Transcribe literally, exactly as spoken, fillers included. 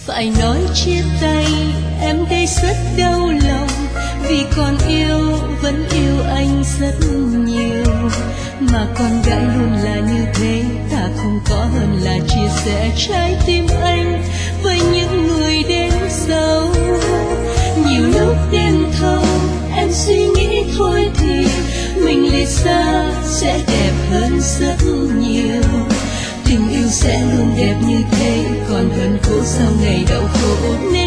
Phải nói chia tay em đây rất đau lòng, vì còn yêu vẫn yêu anh rất nhiều. Mà con gái luôn là như thế, ta không có hơn là chia sẻ trái tim anh với những người đến sau. Nhiều lúc đêm thâu em suy nghĩ thôi thì mình lìa xa sẽ đẹp hơn rất nhiều. Tình yêu sẽ luôn đẹp như thế, còn hơn khổ sau ngày đau khổ nên